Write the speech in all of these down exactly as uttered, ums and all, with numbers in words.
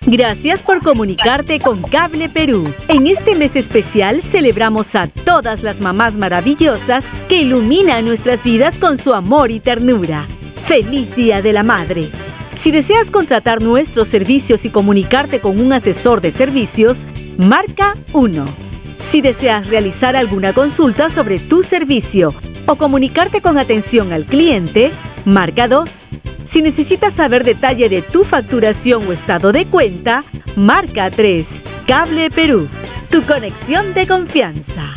Gracias por comunicarte con Cable Perú. En este mes especial celebramos a todas las mamás maravillosas que iluminan nuestras vidas con su amor y ternura. ¡Feliz Día de la Madre! Si deseas contratar nuestros servicios y comunicarte con un asesor de servicios, marca uno. Si deseas realizar alguna consulta sobre tu servicio o comunicarte con atención al cliente, marca dos. Si necesitas saber detalle de tu facturación o estado de cuenta, marca tres. Cable Perú, tu conexión de confianza.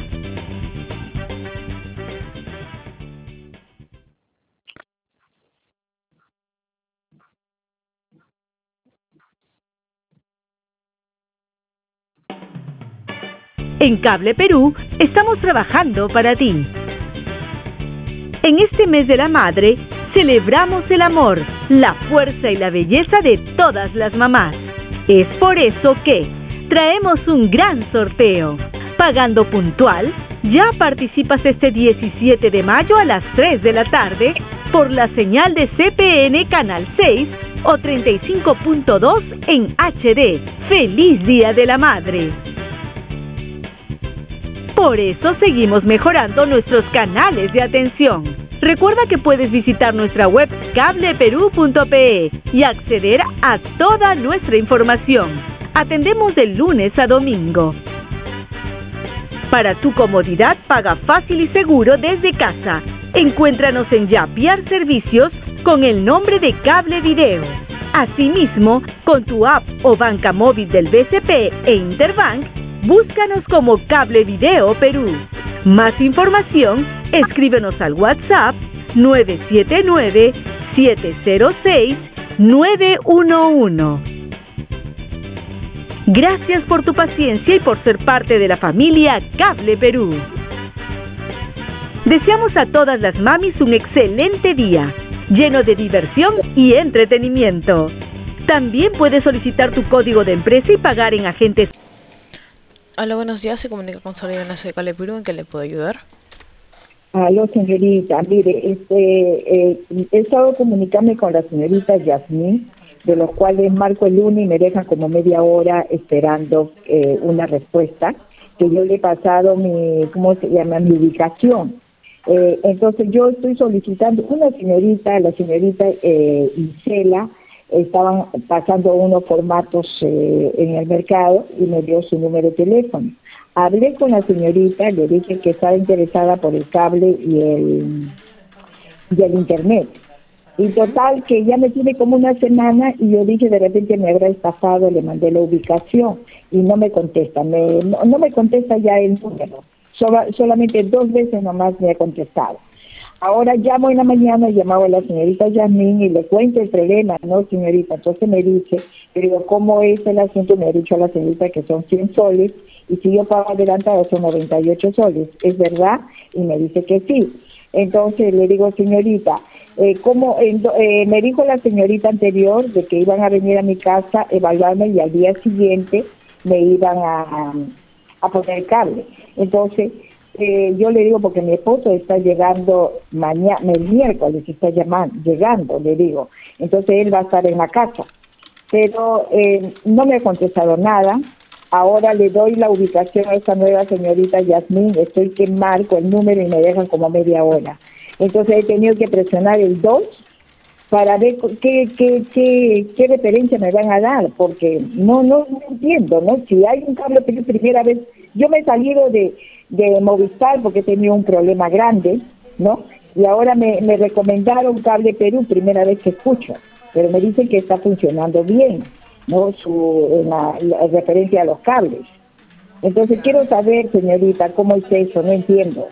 En Cable Perú estamos trabajando para ti. En este mes de la madre, celebramos el amor, la fuerza y la belleza de todas las mamás. Es por eso que traemos un gran sorteo. Pagando puntual, ya participas este diecisiete de mayo a las tres de la tarde por la señal de C P N Canal seis o treinta y cinco punto dos en H D. ¡Feliz Día de la Madre! Por eso seguimos mejorando nuestros canales de atención. Recuerda que puedes visitar nuestra web cable perú punto pe y acceder a toda nuestra información. Atendemos de lunes a domingo. Para tu comodidad, paga fácil y seguro desde casa. Encuéntranos en Yapiar Servicios con el nombre de Cable Video. Asimismo, con tu app o banca móvil del B C P e Interbank, búscanos como Cable Video Perú. Más información, escríbenos al WhatsApp nueve siete nueve, siete cero seis, nueve uno uno. Gracias por tu paciencia y por ser parte de la familia Cable Perú. Deseamos a todas las mamis un excelente día, lleno de diversión y entretenimiento. También puedes solicitar tu código de empresa y pagar en agentes. Hola, buenos días. Se comunica con Soledad de Cable Perú. ¿En qué le puedo ayudar? Aló, señorita. Mire, este, eh, he estado comunicándome con la señorita Yasmín, de los cuales marco el lunes y me dejan como media hora esperando eh, una respuesta, que yo le he pasado mi, ¿cómo se llama?, mi ubicación. Eh, entonces yo estoy solicitando una señorita, la señorita eh, Isela, estaban pasando unos formatos eh, en el mercado y me dio su número de teléfono. Hablé con la señorita, le dije que estaba interesada por el cable y el, y el internet. Y total, que ya me tiene como una semana y yo dije, de repente me habrá estafado, le mandé la ubicación y no me contesta, me, no, no me contesta ya el número. Sola, solamente dos veces nomás me ha contestado. Ahora llamo en la mañana, llamaba a la señorita Yasmín y le cuento el problema, ¿no, señorita? Entonces me dice, pero ¿cómo es el asunto? Me ha dicho a la señorita que son cien soles y si yo pago adelantado son noventa y ocho soles, ¿es verdad? Y me dice que sí. Entonces le digo, señorita, eh, ¿cómo? Eh, me dijo la señorita anterior de que iban a venir a mi casa, evaluarme y al día siguiente me iban a, a, a poner el cable. Entonces, Eh, yo le digo porque mi esposo está llegando mañana, el miércoles está llamando, llegando, le digo, entonces él va a estar en la casa, pero eh, no me ha contestado nada. Ahora le doy la ubicación a esta nueva señorita Yasmín, estoy que marco el número y me dejan como media hora, entonces he tenido que presionar el dos para ver qué, qué, qué, qué referencia me van a dar, porque no, no, no entiendo, ¿no? Si hay un cable, pero primera vez, yo me he salido de, de Movistar porque he tenido un problema grande, ¿no? Y ahora me, me recomendaron Cable Perú, primera vez que escucho, pero me dicen que está funcionando bien, ¿no? Su, en la, la referencia a los cables. Entonces quiero saber, señorita, cómo es eso, no entiendo.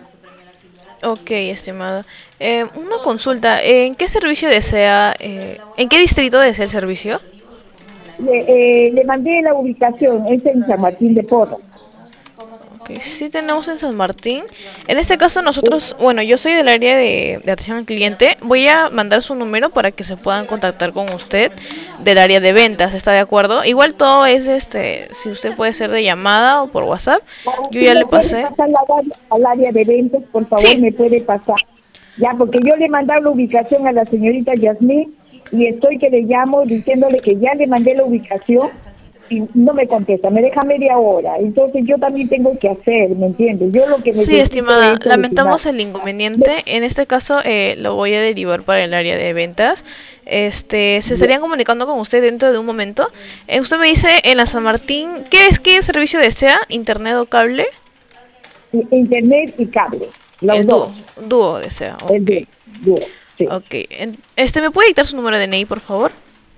Ok, estimada. Eh, una consulta. ¿En qué servicio desea, eh, en qué distrito desea el servicio? Le, eh, le mandé la ubicación, es en San Martín de Porres. Okay, sí tenemos en San Martín. En este caso nosotros, bueno, yo soy del área de, de atención al cliente. Voy a mandar su número para que se puedan contactar con usted del área de ventas, ¿está de acuerdo? Igual todo es, este, si usted puede ser de llamada o por WhatsApp. Yo ya le pasé. ¿Me puede pasar al área de ventas, por favor? Sí. ¿Me puede pasar? Ya, porque yo le he mandado la ubicación a la señorita Yasmín y estoy que le llamo diciéndole que ya le mandé la ubicación y no me contesta, me deja media hora. Entonces yo también tengo que hacer, ¿me entiendes? Yo lo que Sí, necesito estimada, es lamentamos solucionar. el inconveniente. En este caso, eh, lo voy a derivar para el área de ventas. Este, se estarían comunicando con usted dentro de un momento. Eh, usted me dice en la San Martín, ¿qué es qué servicio desea? ¿Internet o cable? Internet y cable, los El dúo, dos. dúo desea, El dúo, ok. dúo, sí. Ok, en- este, ¿me puede dictar su número de D N I, por favor?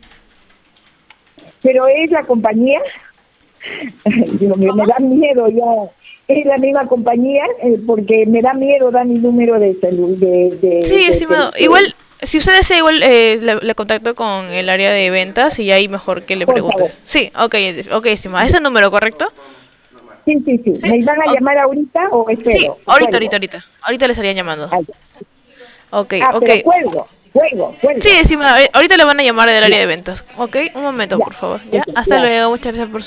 Pero es la compañía, digo, me, me ¿Cómo? da miedo ya, es la misma compañía, eh, porque me da miedo dar mi número de celular, de, de, Sí, de, estimado. de- Igual, de- si usted desea, igual eh, le, le contacto con el área de ventas y ahí mejor que le por pregunte. favor. Sí, ok, ok, estimada. ¿Ese número, correcto? Sí, sí, sí. Sí. ¿Me van a Ok. llamar ahorita o Sí, espero? O ahorita, ahorita, cuelgo. ahorita. Ahorita le estarían llamando. Ah, Ok, ah, ok. pero cuelgo, cuelgo, Sí, cuelgo. estimada, eh, ahorita le van a llamar del área Ya, de ventas. Ok, un momento, ya. por favor. Ya, Ok, hasta gracias. luego. Muchas gracias por su